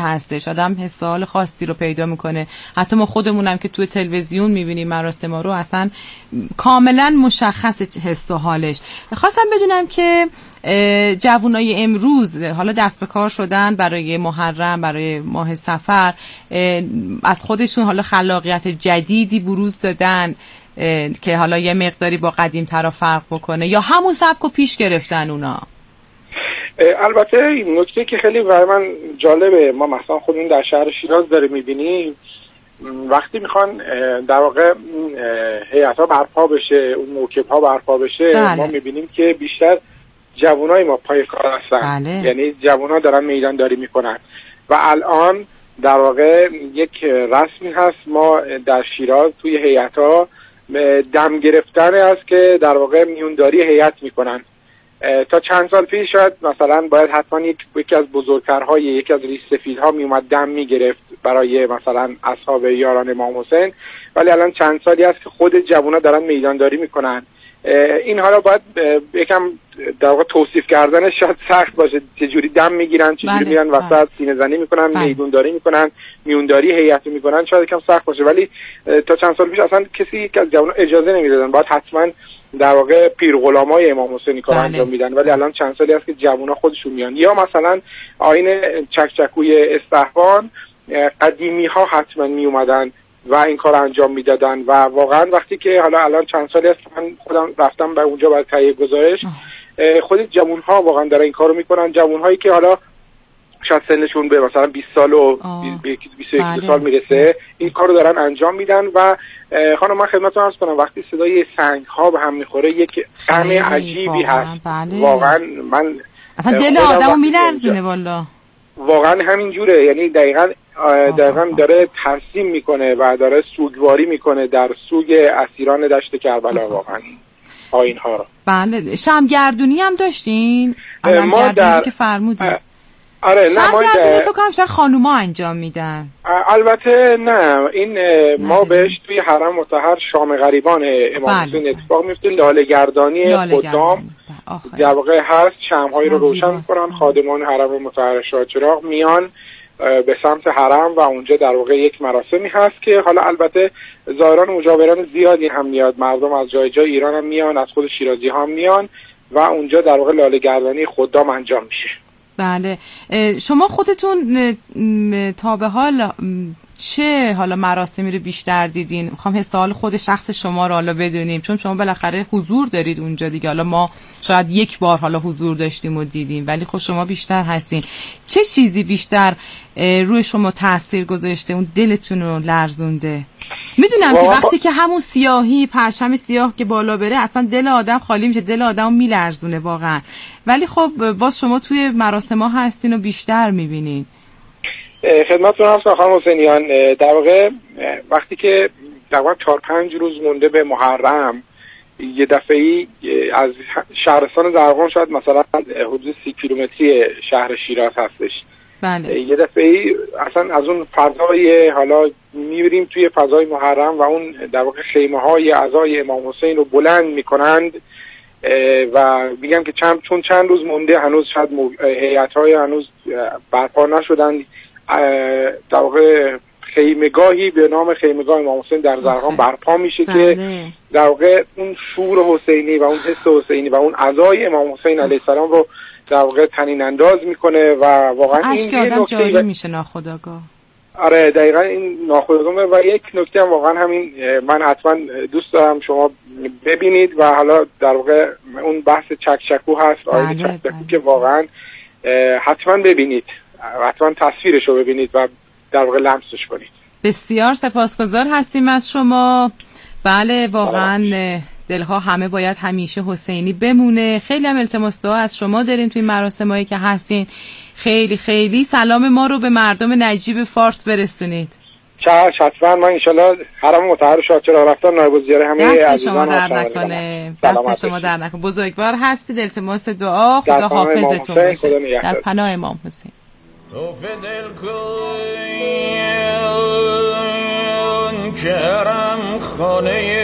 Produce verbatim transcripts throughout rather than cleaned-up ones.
هستش، آدم حس حال خاصی رو پیدا میکنه. حتی ما خودمونم که توی تلویزیون میبینیم مراسم رو اصلا کاملا مشخص حس و حالش. خواستم بدونم که جوانای امروز حالا دست به کار شدن برای محرم، برای ماه صفر، از خودشون حالا خلاقیت جدیدی بروز دادن که حالا یه مقداری با قدیم تر فرق بکنه، یا همون سبک رو پیش گرفتن اونا؟ البته این نکته که خیلی برای من جالبه، ما مثلا خودمون در شهر شیراز داره میبینیم وقتی میخوان در واقع هیئت‌ها برپا بشه، اون موکب‌ها برپا بشه، بله. ما میبینیم که بیشتر جوانای ما پای کار هستن، بله. یعنی جوان‌ها دارن میدانداری میکنن و الان در واقع یک رسمی هست ما در شیراز توی هیئت‌ها دم گرفتن است که در واقع میونداری هیئت میکنن. تا چند سال پیش شاید مثلا باید حتما یک یکی از بزرگترهای یکی از ریش سفیدها میومد دم میگرفت برای مثلا اصحاب یاران امام حسین، ولی الان چند سالی است که خود جوونا دارن میدانداری میکنن. اینها را باید یکم در واقع توصیف کردنش شاید سخت باشه، چجوری دم میگیرن، چجوری میرن وسط سینه زنی میکنن، میدونداری میکنن، میونداری هیئت میکنن، شاید یکم سخت باشه. ولی تا چند سال پیش اصلا کسی که از جوونا اجازه نمیدادن، باید حتما در واقع پیر غلامای امام حسینی کار انجام میدن، ولی الان چند سالی هست که جوونا خودشون میان. یا مثلا آیین چکچکوی استحوان، قدیمی ها حتما می اومدن و این کار انجام میدادن و واقعا وقتی که حالا الان چند سالی هست من خودم رفتم به اونجا برای تهیه گزارش، خود جوون ها واقعا دارن این کارو میکنن. جوون هایی که حالا شاید سنشون به مثلا بیست سال و بیست و یک سال میرسه این کارو دارن انجام میدن. و خانم من خدمتتون عرض کنم وقتی صدای سنگ ها به هم میخوره یک غم عجیبی هست، بله. واقعا من اصلا دل آدمو میلرزونه والا، واقعا همین جوره. یعنی دقیقاً دقیقاً داره ترسیم میکنه و داره سوگواری میکنه در سوگ اسیران دشت کربلا واقعا آیین ها رو. بله. شمگردونی هم داشتین؟ ما در که فرمودین آره نه ما در فکر کنم شاید خانوما انجام میدن. البته نه، این ما بهش توی حرم مطهر شام غریبان امام حسین اتفاق میفته. لاله گردانی خدام در واقع هست، شمع‌هایی رو روشن میکنن، خادمان حرم مطهر شاهچراغ میان به سمت حرم و اونجا در واقع یک مراسمی هست که حالا البته زائران و مجاوران زیادی هم میاد، مردم از جای جای ایران هم میان، از خود شیرازی هم میان و اونجا در واقع لاله گردانی خدام انجام میشه. بله. شما خودتون تا به حال چه حالا مراسمی رو بیشتر دیدین؟ میخوام حس حال خود شخص شما رو حالا بدونیم، چون شما بالاخره حضور دارید اونجا دیگه. حالا ما شاید یک بار حالا حضور داشتیم و دیدیم، ولی خود شما بیشتر هستین. چه چیزی بیشتر روی شما تأثیر گذاشته، اون دلتون رو لرزونده؟ میدونم که وقتی که همون سیاهی، پرچم سیاه که بالا بره اصلا دل آدم خالی میشه، دل آدم میلرزونه واقعا، ولی خب باز شما توی مراسم ها هستین و بیشتر میبینین. خدمتتون هستم خانم حسینیان. در واقع وقتی که در واقع چهار پنج روز مونده به محرم، یه دفعه‌ای از شهرستان زرغون شاید مثلا حدود سی کیلومتری شهر شیراز هستش، بله. یه دفعه‌ای اصلا از اون فضای حالا میبریم توی فضای محرم و اون در واقع خیمه های اعضای امام حسین رو بلند میکنند و میگم که چند چون چند روز مونده هنوز شاید هیئت‌های هنوز برپا نشدن، در واقع خیمگاهی به نام خیمگاه امام حسین در زرغون برپا میشه که در واقع اون شور حسینی و اون حس حسینی و اون اعضای امام حسین علیه السلام رو در واقع طنین انداز میکنه و واقعا این یه نکته جاری و... میشه ناخودآگاه. آره دقیقاً این ناخودآگاه. و یک نکته هم واقعا همین، من حتما دوست دارم شما ببینید و حالا در واقع اون بحث چکچکو هست، آیین چکچکو که واقعا حتما ببینید، حتما تصویرش رو ببینید و در واقع لمسش کنید. بسیار سپاسگزار هستیم از شما. بله واقعا دلها همه باید همیشه حسینی بمونه. خیلی هم التماس دعا از شما داریم توی مراسمایی که هستین. خیلی خیلی سلام ما رو به مردم نجیب فارس برسونید. چشم حتما. من انشالله حرم مطهر شاهچراغ رفتن نایب الزیاره همه دست شما در نکنه، دست شما در نکنه. بزرگوار هستید. التماس دعا، خدا حافظتون باشه. در پناه امام حسین. توف دل کن کرم خانه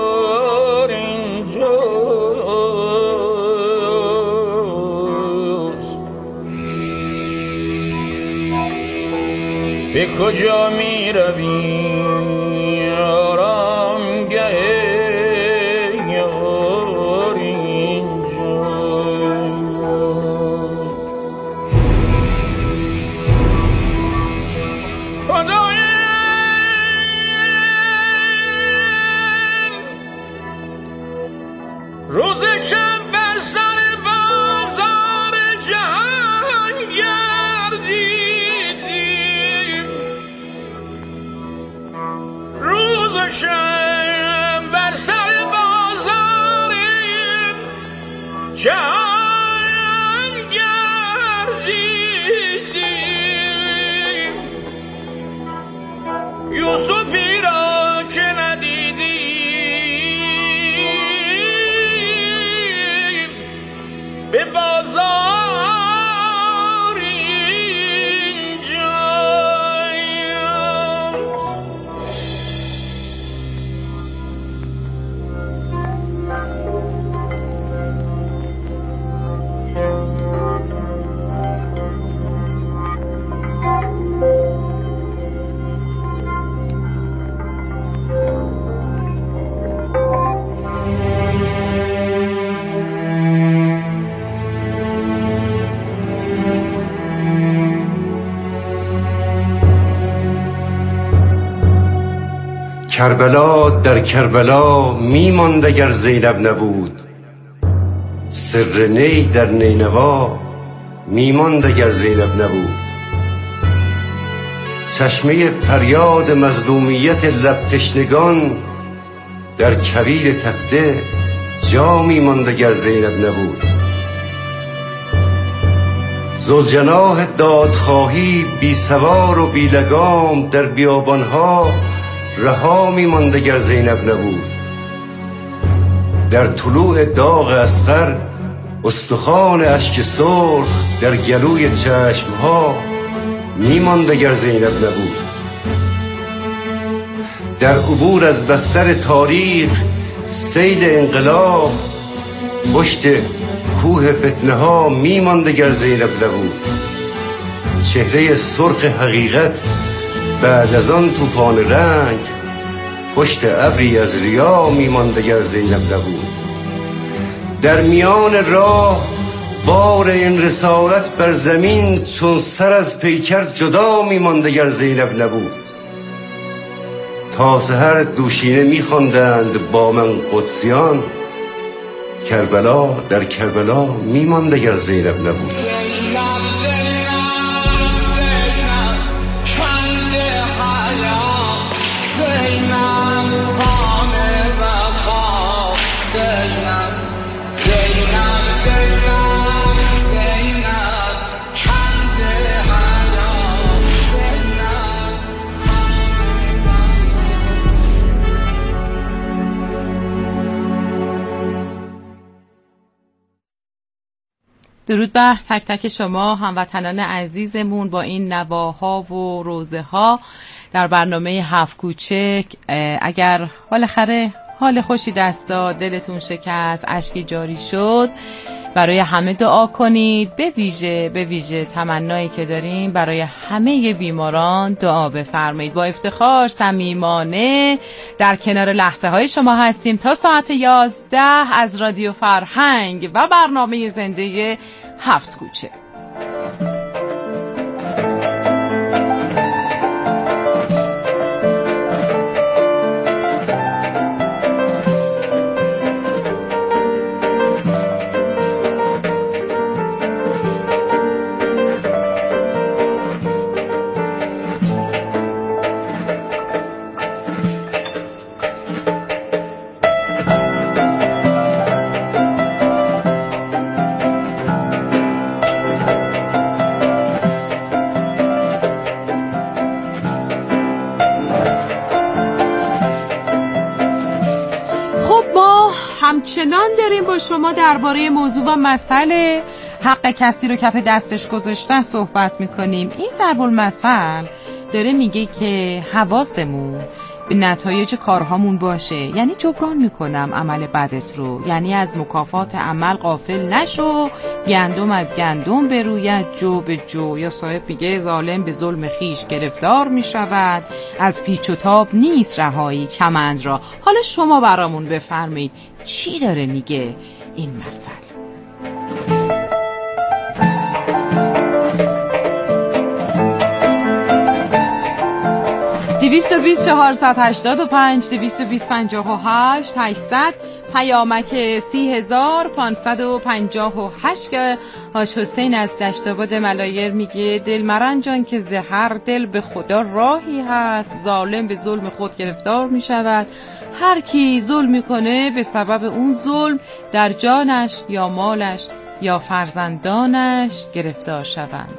دلدار اینجا به کجا می روی آرامگه یار اینجا؟ خدای روز شب بر سر بازار جهان گردیدیم، روز شب بر سر بازار جهان گردیدیم، یوسفی را که ندیدیم به بازار اینجا. کربلا در کربلا میماند اگر زینب نبود، سر نی در نینوا میماند اگر زینب نبود. چشمه فریاد مظلومیت لب تشنگان در کویر تخته جا میماند اگر زینب نبود. ذوالجناح دادخواهی بی سوار و بی لگام در بیابانها رها می‌ماند اگر زینب نبود. در طلوع داغ اصغر استخوان اشک سرخ در گلوی چشمها می‌ماند اگر زینب نبود. در عبور از بستر تاریخ سیل انقلاب پشت کوه فتنه ها می‌ماند اگر زینب نبود. چهره سرخ حقیقت بعد از آن طوفان رنگ پشت ابری از ریا میماند اگر زینب نبود. در میان راه بار این رسالت بر زمین چون سر از پیکر جدا میماند اگر زینب نبود. تا سحر دوشینه میخواندند با من قدسیان، کربلا در کربلا میماند اگر زینب نبود. درود بر تک تک شما هموطنان عزیزمون با این نواها و روزه ها در برنامه هفت کوچک. اگر بالاخره حال خوشی دست داد، دلتون شکست، اشکی جاری شد، برای همه دعا کنید. به ویژه به ویژه تمنایی که داریم برای همه بیماران دعا بفرمایید. با افتخار صمیمانه در کنار لحظه های شما هستیم تا ساعت یازده از رادیو فرهنگ و برنامه زنده هفت کوچه. همچنان داریم با شما درباره موضوع و مسئله حق کسی رو کف دستش گذاشتن صحبت میکنیم. این ضرب المثل داره میگه که حواسمون به نتایج کارهامون باشه. یعنی جبران میکنم عمل بدت رو، یعنی از مکافات عمل غافل نشو، گندم از گندم بروید جو به جو. یا صاحب میگه ظالم به ظلم خیش گرفتار میشود، از پیچ و تاب نیست رهایی کمند را. حالا شما برامون بفرمایید چی داره میگه این مثل؟ دویست و بیست چهارصد هشتاد و پنج دویست و بیست پنجاه و هشت هشتصد پیامک سی هزار پانصد و پنجاه و هشت که حاج حسین از دشت‌آباد ملایر میگه دل مرنجان که زهر دل به خدا راهی هست، ظالم به ظلم خود گرفتار میشود. هر کی ظلم میکنه به سبب اون ظلم در جانش یا مالش یا فرزندانش گرفتار شوند.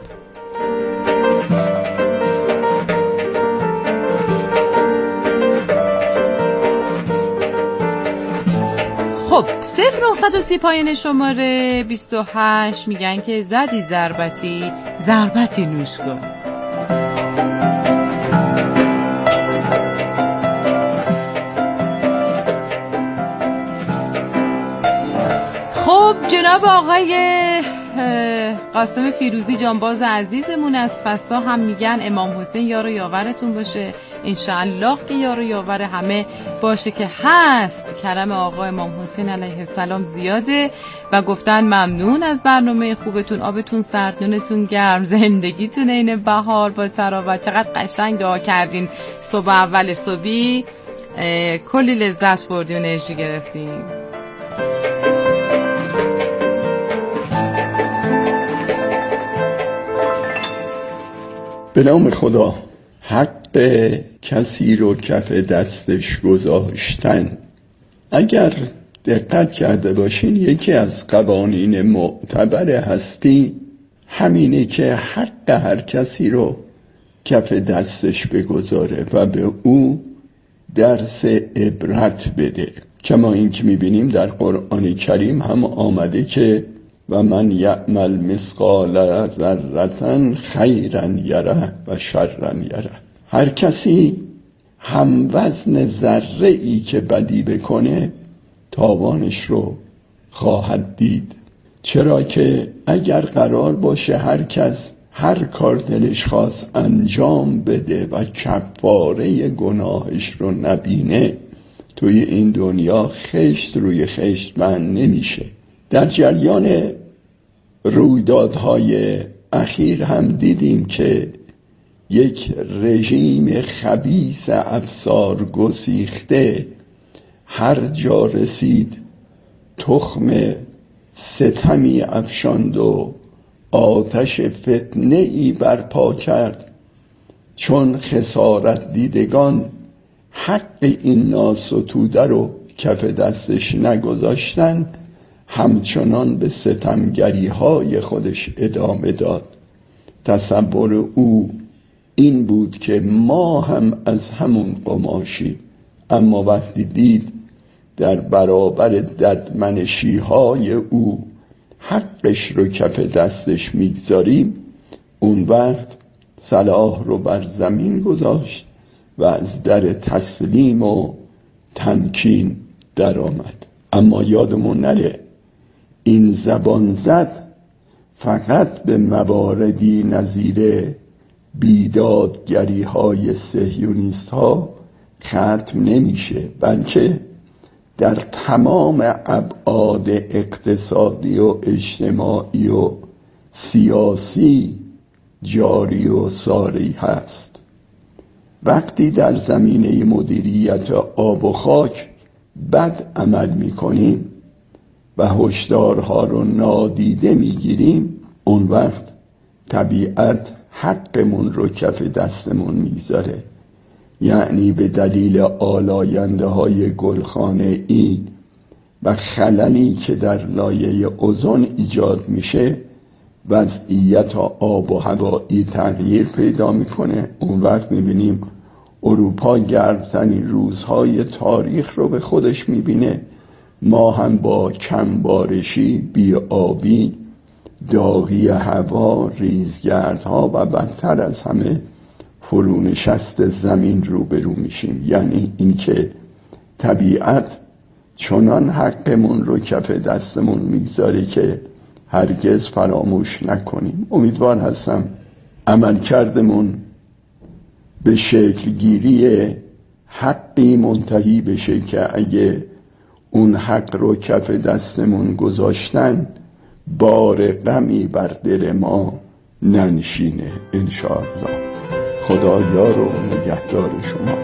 خب صفر نهصد و سی پایین شماره بیست و هشت میگن که زدی ضربتی ضربتی نوش کن. خب جناب آقای قاسم فیروزی جانباز عزیزمون از فسا هم میگن امام حسین یار و یاورتون باشه، انشاءالله که یار و یاور همه باشه که هست. کرم آقا امام حسین علیه السلام زیاده و گفتن ممنون از برنامه خوبتون، آبتون سرد، نونتون گرم، زندگیتون این بهار با تراوت. چقدر قشنگ دعا کردین صبح اول صبحی، کلی لذت بردیم و انرژی گرفتیم. به نام خدا. حق کسی رو کف دستش گذاشتن، اگر دقت کرده باشین یکی از قوانین معتبر هستی همینه که حق هر کسی رو کف دستش بگذاره و به او درس عبرت بده. کما این که میبینیم در قرآن کریم هم آمده که و من یعمل مثقال ذرة خیرا یره و شرا یره. هر کسی هم وزن ذره ای که بدی بکنه تاوانش رو خواهد دید. چرا که اگر قرار باشه هر کس هر کار دلش خواست انجام بده و کفاره گناهش رو نبینه، توی این دنیا خشت روی خشت بند نمیشه. در جریان رویدادهای اخیر هم دیدیم که یک رژیم خبیث افسار گسیخته هر جا رسید تخم ستمی افشاند و آتش فتنه ای برپا کرد، چون خسارت دیدگان حق این ناستوده رو کف دستش نگذاشتن، همچنان به ستمگری های خودش ادامه داد. تصور او این بود که ما هم از همون قماشیم، اما وقتی دید در برابر ددمنشی های او حقش رو کف دستش میگذاریم، اون وقت سلاح رو بر زمین گذاشت و از در تسلیم و تمکین در آمد. اما یادمون نره این زبان زد فقط به مواردی نظیر بیدادگری های صهیونیست ها ختم نمیشه، بلکه در تمام ابعاد اقتصادی و اجتماعی و سیاسی جاری و ساری هست. وقتی در زمینه مدیریت آب و خاک بد عمل میکنیم و هشدارها رو نادیده میگیریم، اون وقت طبیعت حقمون رو کف دستمون میذاره. یعنی به دلیل آلاینده های گلخانه ای و خللی که در لایه اوزون ایجاد میشه، وضعیت آب و هوایی تغییر پیدا میکنه. اون وقت میبینیم اروپا گرمترین روزهای تاریخ رو به خودش میبینه، ما هم با کمبارشی، بی‌آبی، داغی هوا، ریزگردها و بدتر از همه فرونشست زمین روبرو میشیم. یعنی اینکه طبیعت چنان حقمون رو کف دستمون میگذاره که هرگز فراموش نکنیم. امیدوار هستم عملکردمون به شکل گیری حقی منتهی بشه که اگه اون حق رو کف دستمون گذاشتن بار غمی بر دل ما ننشینه انشاءالله. خدا یار و نگهدار شما.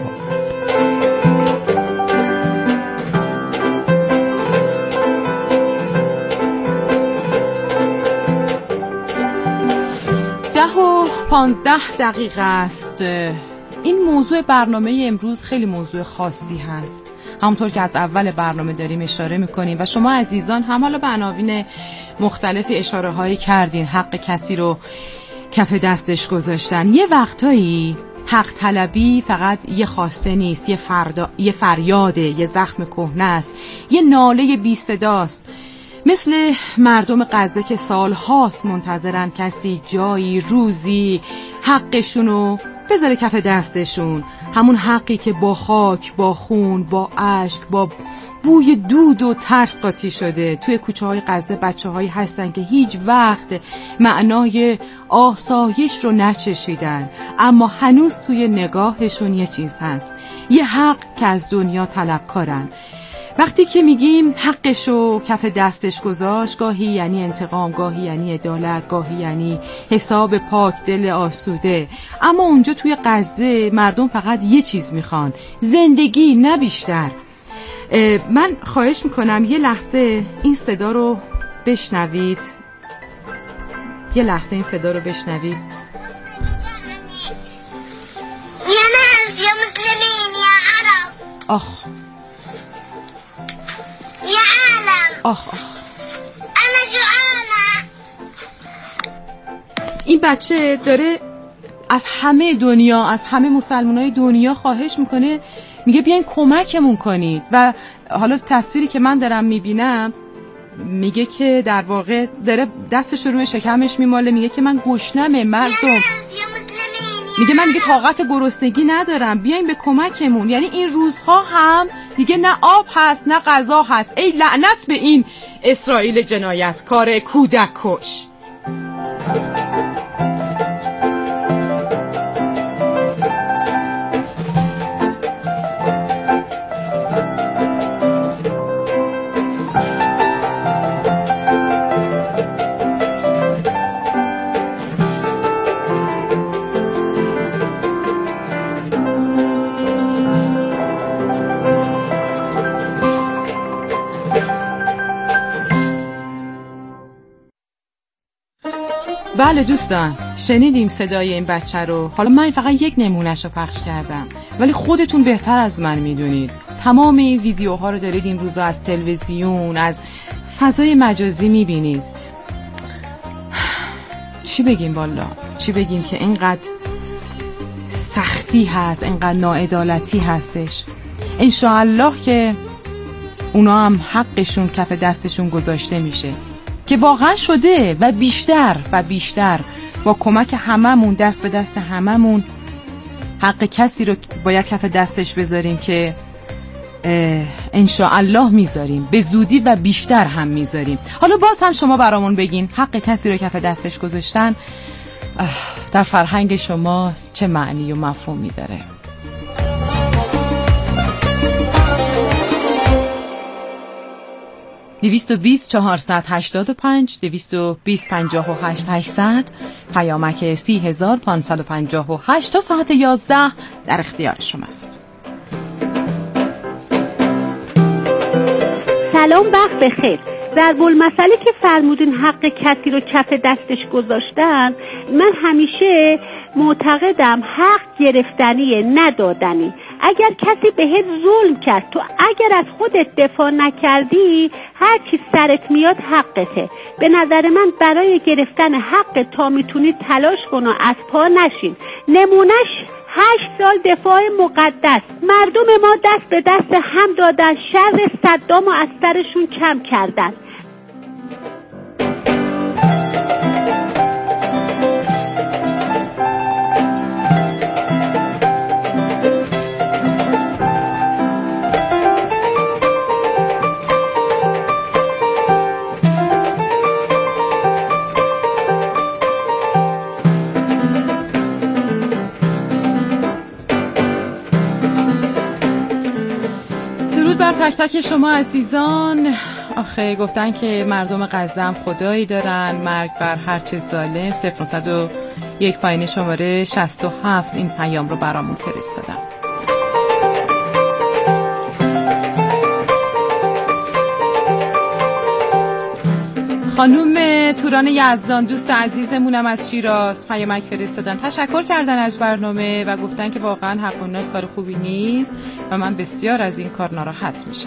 ده و پانزده دقیقه است. این موضوع برنامه امروز خیلی موضوع خاصی هست، همونطور که از اول برنامه داریم اشاره میکنیم و شما عزیزان هم حالا به عناوین مختلفی اشاره هایی کردین. حق کسی رو کف دستش گذاشتن. یه وقتایی حق طلبی فقط یه خواسته نیست، یه, فردا، یه فریاده، یه زخم کهنه است، یه ناله بی صداست. مثل مردم غزه که سالهاست منتظرن کسی جایی روزی حقشونو بذاره کف دستشون، همون حقی که با خاک، با خون، با اشک، با بوی دود و ترس قاطی شده. توی کوچه های غزه بچه هایی هستن که هیچ وقت معنای آسایش رو نچشیدن، اما هنوز توی نگاهشون یه چیز هست، یه حق که از دنیا طلبکارن. وقتی که میگیم حقشو کف دستش گذاشت، گاهی یعنی انتقام، گاهی یعنی عدالت، گاهی یعنی حساب پاک دل آسوده. اما اونجا توی غزه مردم فقط یه چیز میخوان، زندگی، نه بیشتر. من خواهش میکنم یه لحظه این صدا رو بشنوید، یه لحظه این صدا رو بشنوید. یا ناس یا مسلمین یا عرب، آخ یا عالم، آخ آخ انا جوعانه. این بچه داره از همه دنیا، از همه مسلمانای دنیا خواهش میکنه، میگه بیاین کمکمون کنید. و حالا تصویری که من دارم میبینم میگه که در واقع داره دستش رو روی شکمش میماله، میگه که من گشنمه مردم، میگه من دیگه طاقت گرسنگی ندارم، بیاین به کمکمون. یعنی این روزها هم دیگه نه آب هست نه غذا هست. ای لعنت به این اسرائیل جنایتکار کودک کش. بله دوستان، شنیدیم صدای این بچه رو. حالا من فقط یک نمونهش رو پخش کردم، ولی خودتون بهتر از من میدونید. تمام این ویدیوها رو دارید این روزا از تلویزیون، از فضای مجازی میبینید. چی بگیم والا؟ چی بگیم که اینقدر سختی هست، اینقدر ناعدالتی هستش. انشاءالله که اونا هم حقشون کف دستشون گذاشته میشه، که واقعا شده و بیشتر و بیشتر. با کمک هممون، دست به دست هممون، حق کسی رو باید کف دستش بذاریم که انشاءالله میذاریم، به زودی و بیشتر هم میذاریم. حالا باز هم شما برامون بگین حق کسی رو کف دستش گذاشتن در فرهنگ شما چه معنی و مفهومی داره؟ دویست و بیست چهارصد هشتاد و پنج دویست و بیست پنجاه و هشت هشتصد، پیامک سی هزار پانصد و پنجاه و هشت تا ساعت یازده در اختیار شماست. سلام، وقت بخیر. ضرب المثلی که فرمودین حق کسی رو کف دستش گذاشتن، من همیشه معتقدم حق گرفتنیه، ندادنی. اگر کسی بهت ظلم کرد، تو اگر از خودت دفاع نکردی، هر چی سرت میاد حقته. به نظر من برای گرفتن حق تا میتونی تلاش کن و از پا نشین. نمونش هشت سال دفاع مقدس، مردم ما دست به دست هم دادن، شر صدام و از سرشون کم کردن. تک تک شما عزیزان. آخه گفتن که مردم غزه هم خدایی دارن، مرگ بر هرچه ظالم. صفر صد و یک پایین شماره شصت و هفت این پیام رو برامون فرستادن. خانوم توران یزدان دوست عزیزمونم از شیراز پیامک فرستادن، تشکر کردن از برنامه و گفتن که واقعا حق الناس کار خوبی نیست و من بسیار از این کار ناراحت میشم.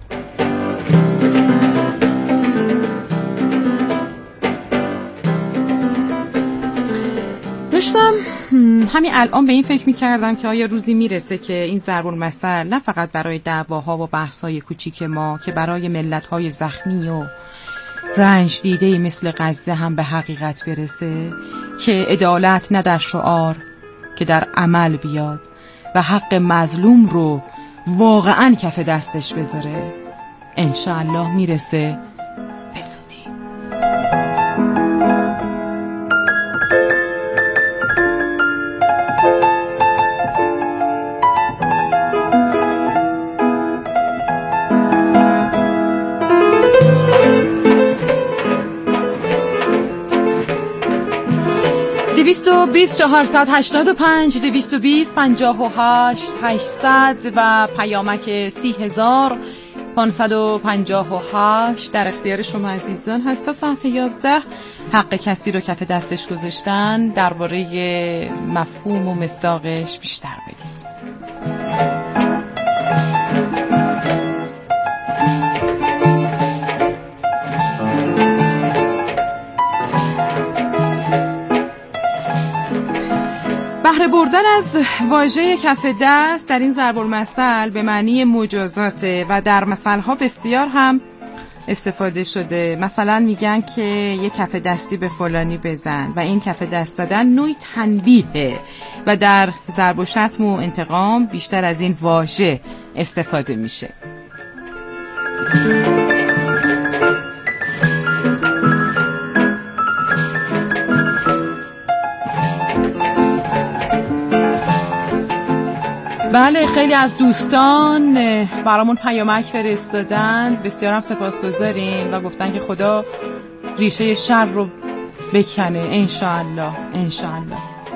داشتم همین الان به این فکر میکردم که آیا روزی میرسه که این ضرب المثل نه فقط برای دعواها و بحث‌های کوچیک ما که برای ملت‌های زخمی و رنج دیده مثل غزه هم به حقیقت برسه که عدالت نه در شعار که در عمل بیاد و حق مظلوم رو واقعاً کف دستش بذاره. انشاءالله میرسه به زودی. دویست و بیست چهارصد هشتاد و پنج دویست و بیست پنجاه و هشت هشتصد و پیامک سی هزار پانصد و پنجاه و هشت در اختیار شما عزیزان هست. تا ساعت یازده حق کسی رو کف دستش گذاشتن، درباره مفهوم و مصداقش بیشتر بگید. بهره بردن از واژه کف دست در این ضرب المثل به معنی مجازاته و در مثلها بسیار هم استفاده شده. مثلا میگن که یک کف دستی به فلانی بزن و این کف دست زدن نوعی تنبیهه و در ضرب و شتم و انتقام بیشتر از این واژه استفاده میشه. بله، خیلی از دوستان برامون پیامک فرستادن، بسیار هم سپاسگزاریم و گفتن که خدا ریشه شر رو بکنه انشاءالله انشاءالله.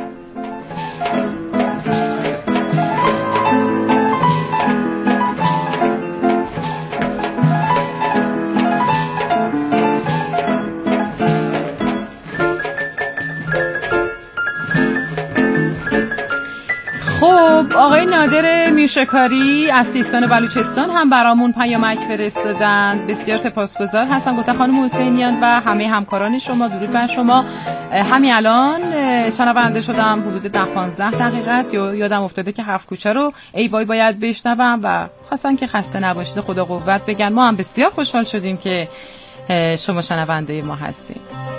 خب آقای نادر میرشکاری از سیستان و بلوچستان هم برامون پیامک فرستادن، بسیار سپاسگزار هستم. گفتن خانم حسینیان و همه همکاران شما درود بر شما. همین الان شنونده شدم، حدود ده پانزده دقیقه است، یادم افتاده که هفت کوچه رو ای وای باید بشنوم و خواستن که خسته نباشید، خدا قوت بگن. ما هم بسیار خوشحال شدیم که شما شنونده ما هستیم.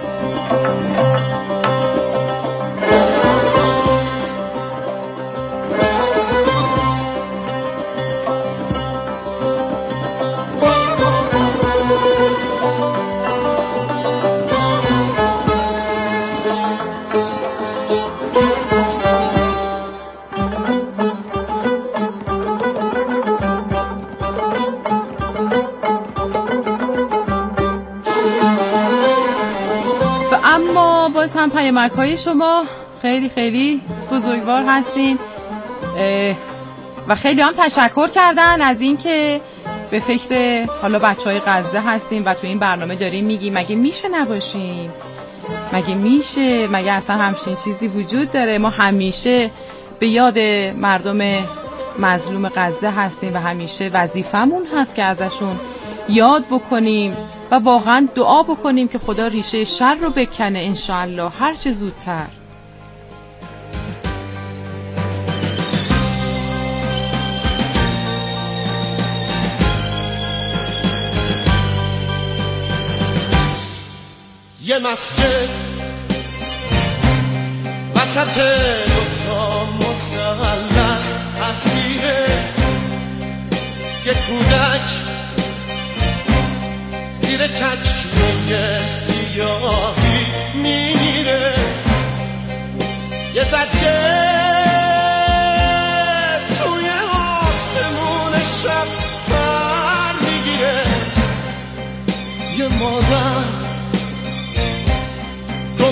هم پیامک های شما خیلی خیلی بزرگوار هستین و خیلی هم تشکر کردن از این که به فکر حالا بچه های غزه هستیم و تو این برنامه داریم میگیم مگه میشه نباشیم، مگه میشه، مگه اصلا همچین چیزی وجود داره. ما همیشه به یاد مردم مظلوم غزه هستیم و همیشه وظیفمون هست که ازشون یاد بکنیم و واقعا دعا بکنیم که خدا ریشه شر رو بکنه انشاءالله هر چه زودتر. یه مسجد وسط دوتا مثلث اسیره، یه کودک زیر چشمه سیاهی میره، یه زجه توی آسمون شب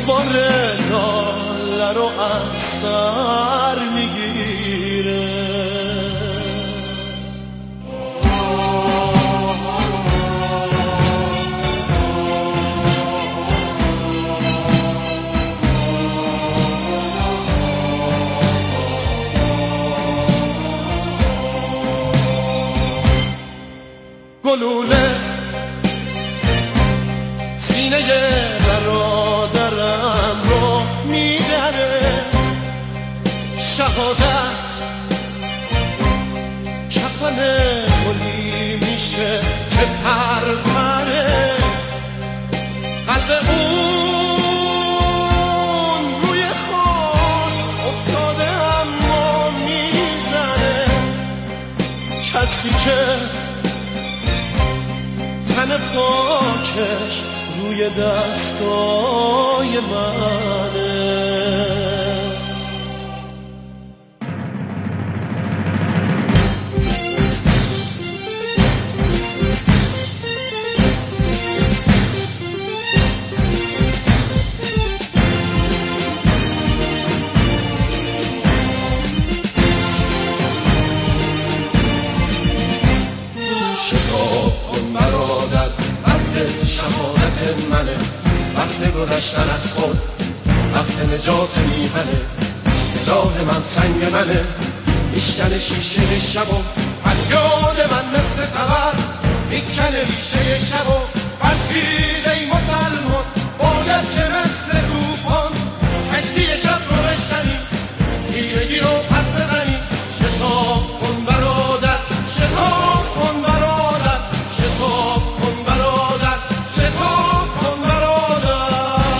دوباره لاله رو از سر میگیره. گلوله سینه برادرم رو میدره، شهادت کفن گلی میشه که پرپره، قلب اون روی خود افتاده اما میزنه، کسی که تن پاکش روی دستای منه. شهادت منه، وقت گذشتن از خود، وقت نجات میهنه، سلاح من سنگ منه، میشکنه شیشه شب و فریاد من مثل تبر میکنه ریشه شب و برخیز ای مسلمان، باید که مثل توفان کشتی شب رو بشکنی، تیرگی رو پس بزنی، شتاب کن برادر، شتاب کن برادر، شتاب کن برادر، شتاب کن برادر.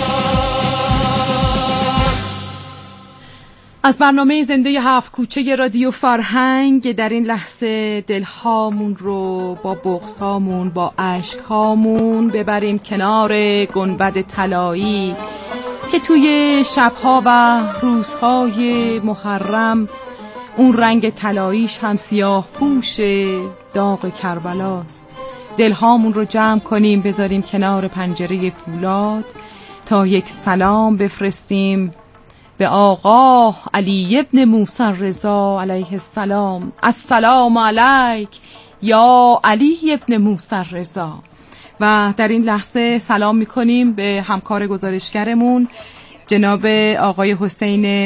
از برنامه زنده هفت کوچه رادیو فرهنگ در این لحظه دلهامون رو با بغض‌هامون، با اشک‌هامون ببریم کنار گنبد طلایی که توی شب‌ها و روزهای محرم اون رنگ طلاییش هم سیاه پوش داغ کربلاست. دلهامون رو جمع کنیم، بذاریم کنار پنجره فولاد تا یک سلام بفرستیم به آقا علی ابن موسی رضا علیه السلام. السلام علیک یا علی ابن موسی رضا. و در این لحظه سلام میکنیم به همکار گزارشگرمون جناب آقای حسین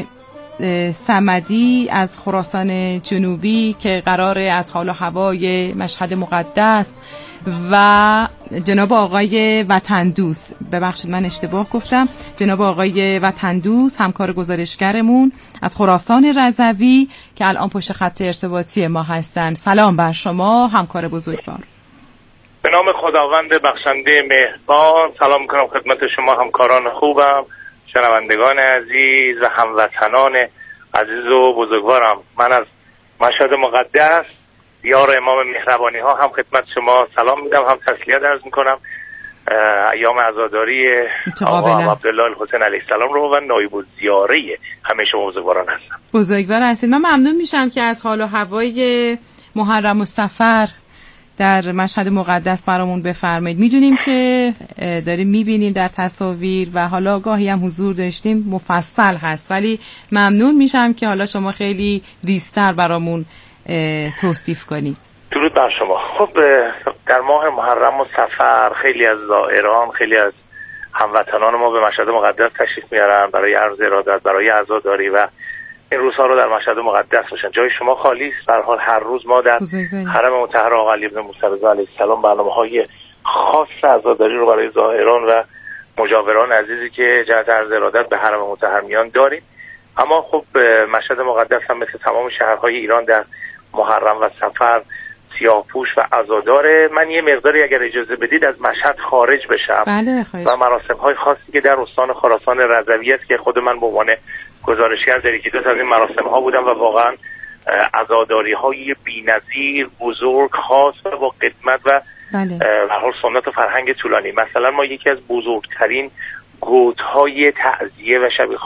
صمدی از خراسان جنوبی که قراره از حال و هوای مشهد مقدس و جناب آقای وطندوس، ببخشید من اشتباه گفتم، جناب آقای وطندوس همکار گزارشگرمون از خراسان رضوی که الان پشت خط ارتباطی ما هستن. سلام بر شما همکار بزرگوار. به نام خداوند بخشنده مهربان سلام میکنم خدمت شما همکاران خوبم، شنوندگان عزیز و هموطنان عزیز و بزرگوارم. من از مشهد مقدس دیار امام مهربانی ها هم خدمت شما سلام میدم، هم تسلیت عرض میکنم. ایام عزاداری آقا عبدالله الحسین علیه السلام رو و نایب الزیاره همه شما بزرگواران هستم. بزرگوار هستید. من ممنون میشم که از حال و هوای محرم و صفر در مشهد مقدس برامون بفرمایید. میدونیم که داریم میبینیم در تصاویر و حالا گاهی هم حضور داشتیم مفصل هست، ولی ممنون میشم که حالا شما خیلی ریزتر برامون توصیف کنید. درود بر شما. خب در ماه محرم و صفر خیلی از زائران، خیلی از هموطنان ما به مشهد مقدس تشریف میارن برای عرض ارادت، برای عزاداری و این روزها رو در مشهد مقدس باشن. جای شما خالی است. به هر حال هر روز ما در حرم مطهر آقا علی ابن موسی رضا علیه السلام برنامه‌های خاص عزاداری رو برای زائران و مجاوران عزیزی که جهت عرض ارادت به حرم مطهر میان داریم. اما خب مشهد مقدس هم مثل تمام شهرهای ایران در محرم و صفر سیاه‌پوش و عزاداره. من یه مقداری اگر اجازه بدید از مشهد خارج بشم. بله و مراسم‌های خاصی که در استان خراسان رضوی است که خود من به عنوان گزارشگر در یکی دو تا از این مراسم‌ها بودم و واقعا عزاداری‌های بی‌نظیر، بزرگ، خاص و با قدمت و بله. به هر حال سنت و فرهنگ طولانی. مثلا ما یکی از بزرگترین گودهای تعزیه و شبیه